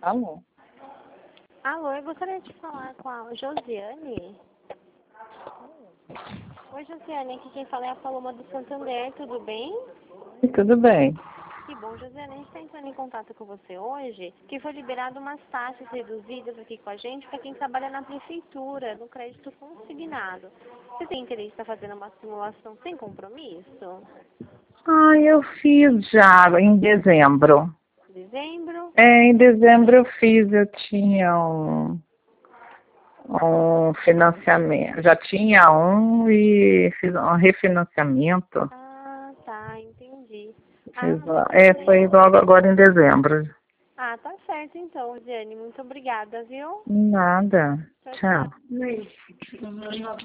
Alô? Alô, eu gostaria de falar com a Josiane. Oi, Josiane, aqui quem fala é a Paloma do Santander, tudo bem? Tudo bem. Que bom, Josiane, a gente está entrando em contato com você hoje, que foi liberado umas taxas reduzidas aqui com a gente para quem trabalha na prefeitura, no crédito consignado. Você tem interesse em estar fazendo uma simulação sem compromisso? Eu fiz já em dezembro. Dezembro? Em dezembro eu fiz, eu tinha um financiamento. Já tinha um e fiz um refinanciamento. Ah, tá, entendi. Fiz, Muito foi bem. logo agora em dezembro. Ah, tá certo então, Josiane. Muito obrigada, viu? Nada. Tchau, Tchau. tchau.